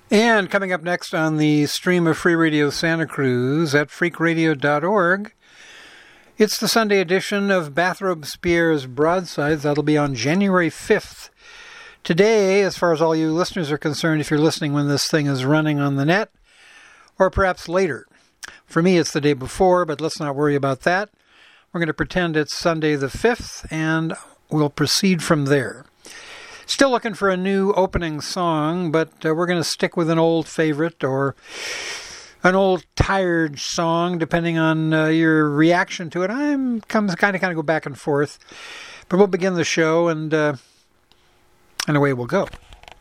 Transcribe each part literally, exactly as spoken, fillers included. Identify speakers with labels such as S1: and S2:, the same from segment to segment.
S1: And coming up next on the stream of Free Radio Santa Cruz at freak radio dot org, it's the Sunday edition of Bathrobe Spear's Broadsides. That'll be on January fifth. Today, as far as all you listeners are concerned, if you're listening when this thing is running on the net, or perhaps later. For me, it's the day before, but let's not worry about that. We're going to pretend it's Sunday the fifth, and we'll proceed from there. Still looking for a new opening song, but uh, we're going to stick with an old favorite or an old tired song, depending on uh, your reaction to it. I'm kind of kind of go back and forth, but we'll begin the show, and uh, and away we'll go.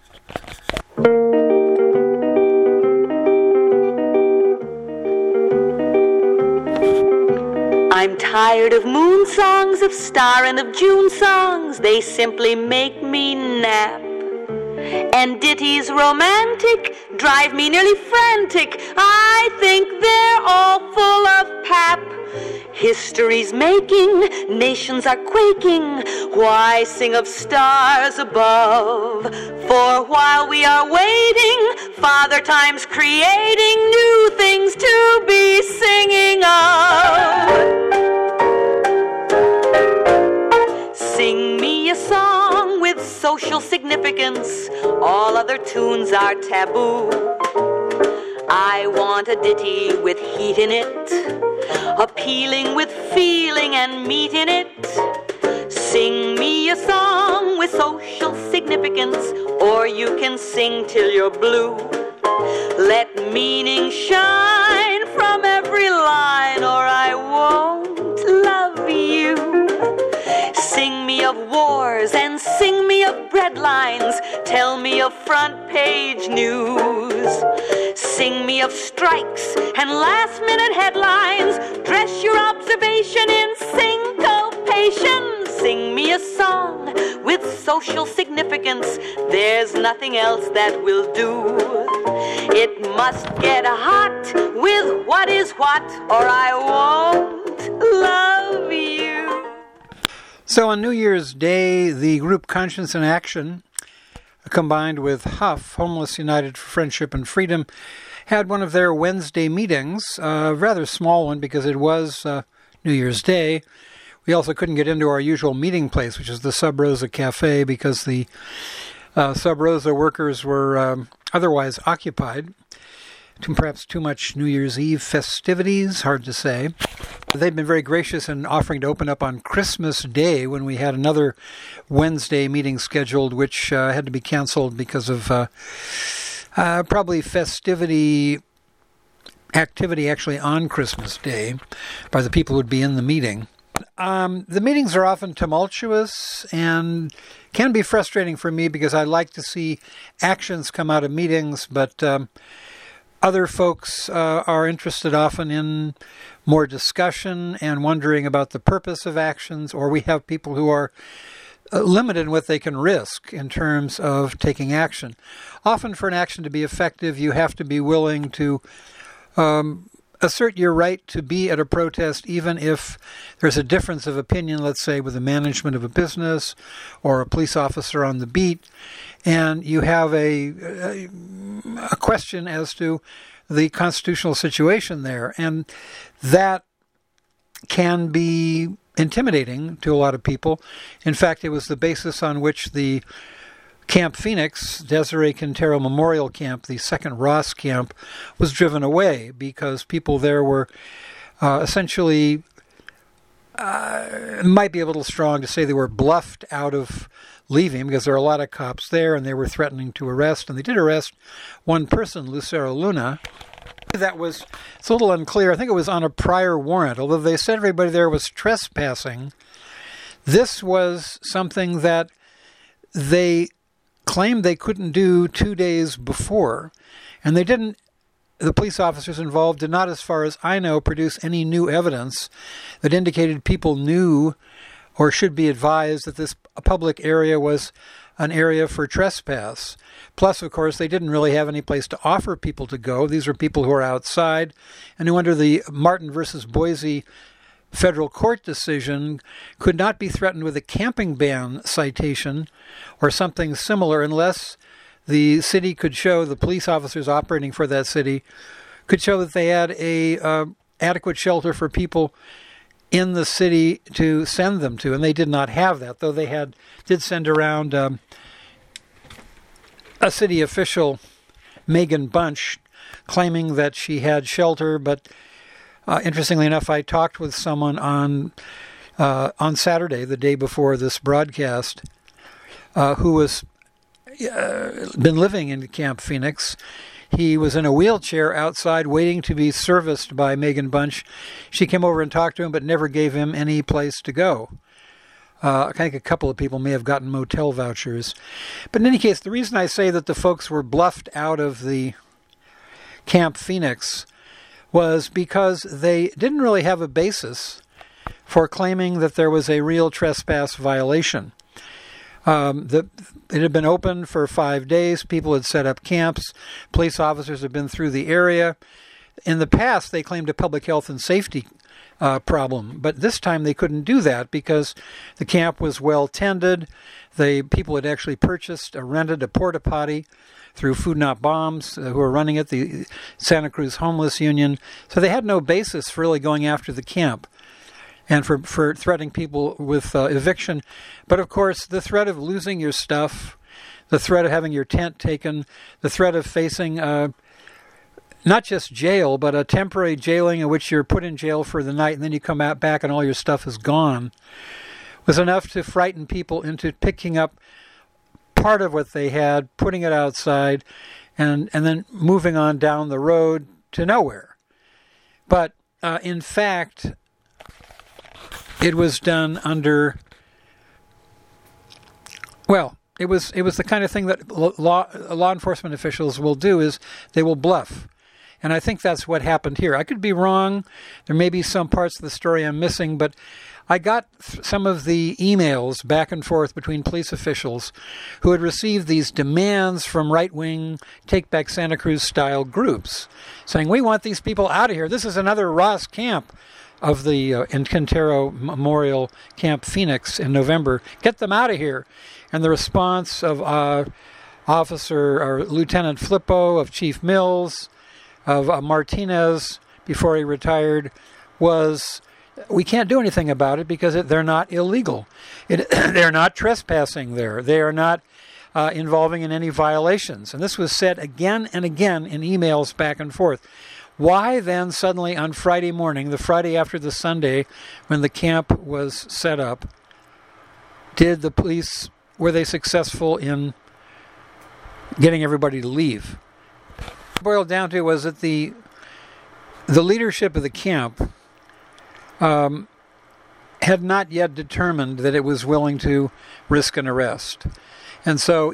S2: I'm tired of moon songs, of star and of June songs. They simply make me nap. And ditties romantic drive me nearly frantic. I think they're all full of pap. History's making, nations are quaking. Why sing of stars above? For while we are waiting, Father Time's creating new things to be singing of. Sing me a song with social significance. All other tunes are taboo. I want a ditty with heat in it, appealing with feeling and meat in it. Sing me a song with social significance, or you can sing till you're blue. Let meaning shine from every line, or I won't love you. Sing me of wars and sing me of breadlines. Tell me of front page news. Sing me of strikes and last minute headlines. Dress your observation in syncopation. Sing me a song with social significance. There's nothing else that will do. It must get hot with what is what, or I won't love you.
S1: So on New Year's Day, the group Conscience in Action, combined with Huff, Homeless United for Friendship and Freedom, had one of their Wednesday meetings, a rather small one because it was uh, New Year's Day. We also couldn't get into our usual meeting place, which is the Sub Rosa Cafe, because the uh, Sub Rosa workers were um, otherwise occupied. Perhaps too much New Year's Eve festivities, hard to say. They've been very gracious in offering to open up on Christmas Day when we had another Wednesday meeting scheduled, which uh, had to be canceled because of uh, uh, probably festivity activity actually on Christmas Day by the people who would be in the meeting. Um, the meetings are often tumultuous and can be frustrating for me because I like to see actions come out of meetings, but um, other folks uh, are interested often in more discussion and wondering about the purpose of actions, or we have people who are uh, limited in what they can risk in terms of taking action. Often for an action to be effective, you have to be willing to um, assert your right to be at a protest, even if there's a difference of opinion, let's say, with the management of a business or a police officer on the beat, and you have a, a, a question as to the constitutional situation there. And that can be intimidating to a lot of people. In fact, it was the basis on which the Camp Phoenix, Desiree Quintero Memorial Camp, the second Ross camp, was driven away because people there were uh, essentially, uh, it might be a little strong to say they were bluffed out of leaving because there are a lot of cops there and they were threatening to arrest. And they did arrest one person, Lucero Luna. That was, it's a little unclear. I think it was on a prior warrant. Although they said everybody there was trespassing, this was something that they claimed they couldn't do two days before. And they didn't, the police officers involved did not, as far as I know, produce any new evidence that indicated people knew or should be advised that this public area was an area for trespass. Plus, of course, they didn't really have any place to offer people to go. These were people who are outside and who, under the Martin versus Boise federal court decision, could not be threatened with a camping ban citation or something similar unless the city could show, the police officers operating for that city could show that they had a uh, adequate shelter for people in the city to send them to, and they did not have that, though they had did send around um, a city official, Megan Bunch, claiming that she had shelter, but uh, interestingly enough, I talked with someone on uh, on Saturday, the day before this broadcast, uh, who was uh, been living in Camp Phoenix. He was in a wheelchair outside waiting to be serviced by Megan Bunch. She came over and talked to him, but never gave him any place to go. Uh, I think a couple of people may have gotten motel vouchers. But in any case, the reason I say that the folks were bluffed out of the Camp Phoenix was because they didn't really have a basis for claiming that there was a real trespass violation. Um, the, it had been open for five days. People had set up camps. Police officers had been through the area. In the past, they claimed a public health and safety uh, problem, but this time they couldn't do that because the camp was well tended. The people had actually purchased or rented a porta potty through Food Not Bombs, uh, who were running it, the Santa Cruz Homeless Union. So they had no basis for really going after the camp and for, for threatening people with uh, eviction. But of course, the threat of losing your stuff, the threat of having your tent taken, the threat of facing uh, not just jail, but a temporary jailing in which you're put in jail for the night and then you come out back and all your stuff is gone, was enough to frighten people into picking up part of what they had, putting it outside, and, and then moving on down the road to nowhere. But uh, in fact, it was done under, well, it was it was the kind of thing that law law enforcement officials will do, is they will bluff. And I think that's what happened here. I could be wrong. There may be some parts of the story I'm missing, but I got some of the emails back and forth between police officials who had received these demands from right-wing Take Back Santa Cruz-style groups, saying, we want these people out of here. This is another Ross camp of the uh, Encantero Memorial Camp Phoenix in November. Get them out of here. And the response of uh, Officer or Lieutenant Flippo, of Chief Mills, of uh, Martinez before he retired, was, we can't do anything about it because it, they're not illegal. It, they're not trespassing there. They are not uh, involving in any violations. And this was said again and again in emails back and forth. Why then suddenly on Friday morning, the Friday after the Sunday when the camp was set up, did the police, were they successful in getting everybody to leave? What it boiled down to was that the the leadership of the camp um, had not yet determined that it was willing to risk an arrest. And so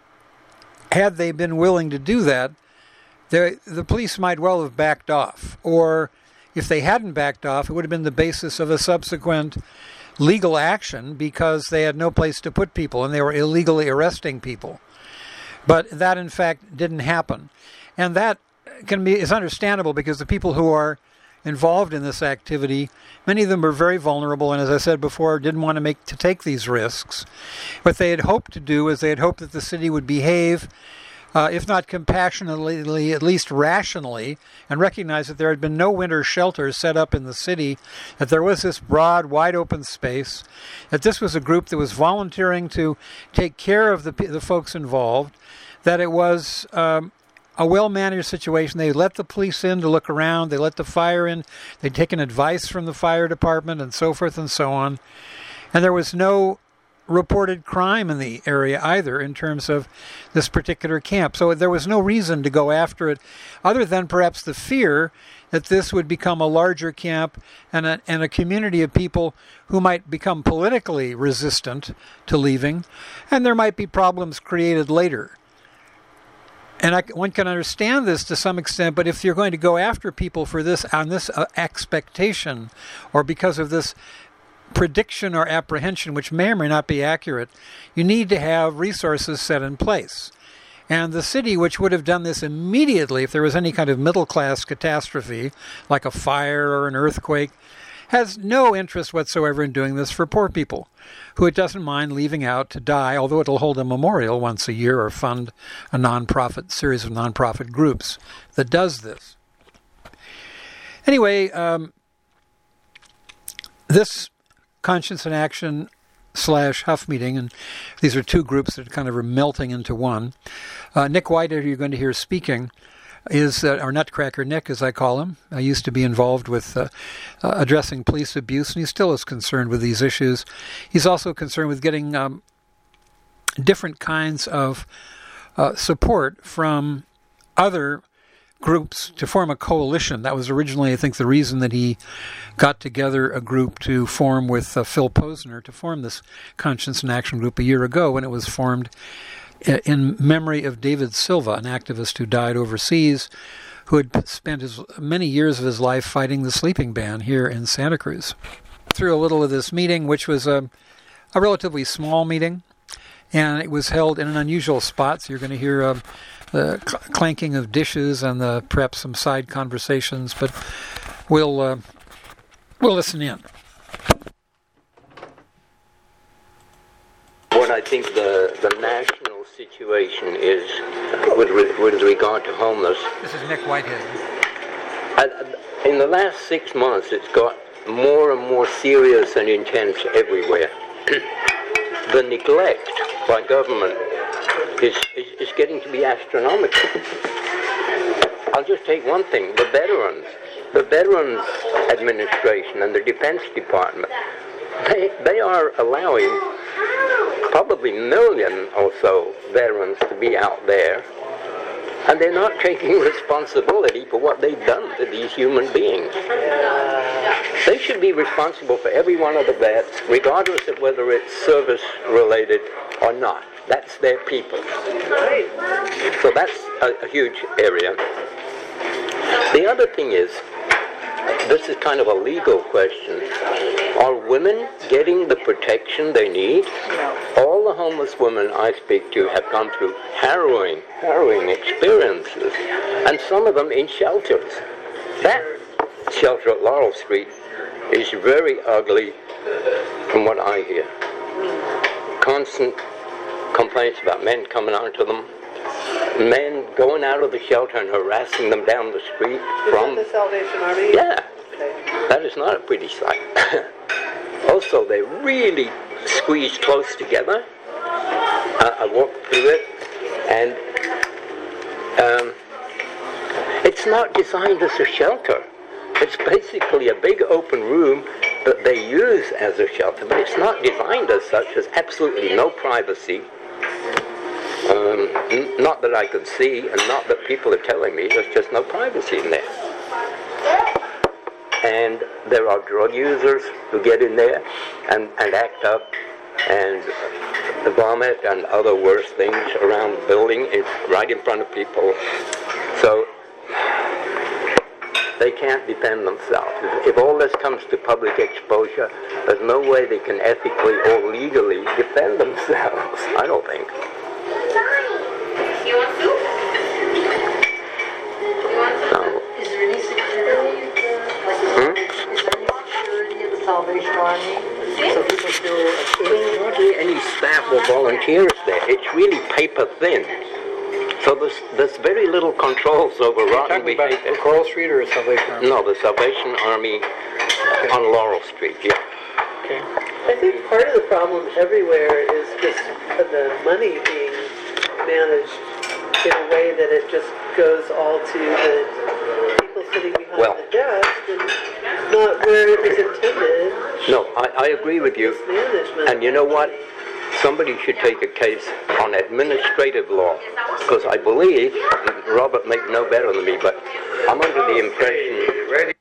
S1: had they been willing to do that, The, the police might well have backed off, or if they hadn't backed off, it would have been the basis of a subsequent legal action because they had no place to put people and they were illegally arresting people. But that, in fact, didn't happen. And that can be is understandable because the people who are involved in this activity, many of them are very vulnerable and, as I said before, didn't want to make to take these risks. What they had hoped to do is they had hoped that the city would behave, Uh, if not compassionately, at least rationally, and recognize that there had been no winter shelters set up in the city, that there was this broad, wide-open space, that this was a group that was volunteering to take care of the, the folks involved, that it was um, a well-managed situation. They let the police in to look around, they let the fire in, they'd taken advice from the fire department, and so forth and so on. And there was no reported crime in the area either in terms of this particular camp. So there was no reason to go after it other than perhaps the fear that this would become a larger camp and a, and a community of people who might become politically resistant to leaving, and there might be problems created later. And I, one can understand this to some extent, but if you're going to go after people for this on this uh, expectation or because of this prediction or apprehension, which may or may not be accurate, you need to have resources set in place. And the city, which would have done this immediately if there was any kind of middle-class catastrophe, like a fire or an earthquake, has no interest whatsoever in doing this for poor people, who it doesn't mind leaving out to die, although it'll hold a memorial once a year or fund a nonprofit series of nonprofit groups that does this. Anyway, um, this Conscience in Action slash Huff meeting, and these are two groups that kind of are melting into one. Uh, Nick Whitehead, who you're going to hear speaking, is uh, our Nutcracker Nick, as I call him. I used to be involved with uh, uh, addressing police abuse, and he still is concerned with these issues. He's also concerned with getting um, different kinds of uh, support from other groups to form a coalition. That was originally, I think, the reason that he got together a group to form with uh, Phil Posner to form this Conscience in Action group a year ago, when it was formed in memory of David Silva, an activist who died overseas, who had spent his, many years of his life fighting the sleeping ban here in Santa Cruz. Through a little of this meeting, which was a, a relatively small meeting, and it was held in an unusual spot, so you're going to hear uh, the cl- clanking of dishes and the, perhaps some side conversations, but we'll, uh, we'll listen in.
S3: What I think the, the national situation is with, re, with regard to homeless.
S1: This is Nick Whitehead.
S3: In the last six months, it's got more and more serious and intense everywhere. The neglect by government is, is, is getting to be astronomical. I'll just take one thing, the veterans. The Veterans Administration and the Defense Department, they, they are allowing probably a million or so veterans to be out there, and they're not taking responsibility for what they've done to these human beings. They should be responsible for every one of the vets, regardless of whether it's service-related or not. That's their people. So that's a, a huge area. The other thing is, this is kind of a legal question. Are women getting the protection they need? All the homeless women I speak to have gone through harrowing, harrowing experiences, and some of them in shelters. That shelter at Laurel Street is very ugly from what I hear. Constant complaints about men coming onto them, men going out of the shelter and harassing them down the street.
S4: Is
S3: from
S4: that the Salvation Army?
S3: Yeah.
S4: Okay.
S3: That is not a pretty sight. Also, they really squeeze close together. Uh, I walked through it, and um, it's not designed as a shelter. It's basically a big open room that they use as a shelter, but it's not designed as such. There's absolutely no privacy. Um, n- not that I could see, and not that people are telling me. There's just no privacy in there. And there are drug users who get in there and, and act up and vomit and other worse things around the building, in, right in front of people. So they can't defend themselves. If all this comes to public exposure, there's no way they can ethically or legally defend themselves, I don't think.
S5: You want soup? You want some?
S3: No.
S5: Is there any security?
S3: Hmm?
S5: Is there any security at the Salvation Army? So people feel
S3: There's hardly any staff or volunteers there. It's really paper thin. So there's, there's very little controls over rotten
S1: Talking about
S3: behavior.
S1: Coral Street or Salvation Army?
S3: No, the Salvation Army
S1: Okay.
S3: on Laurel Street, yeah.
S1: Okay.
S4: I think part of the problem everywhere is just the money being managed in a way that it just goes all to the people sitting behind
S3: Well.
S4: the desk and not where it was intended.
S3: No, I, I agree with you.
S4: Management.
S3: And you know what? Somebody should take a case on administrative law, because I believe, Robert may know better than me, but I'm under the impression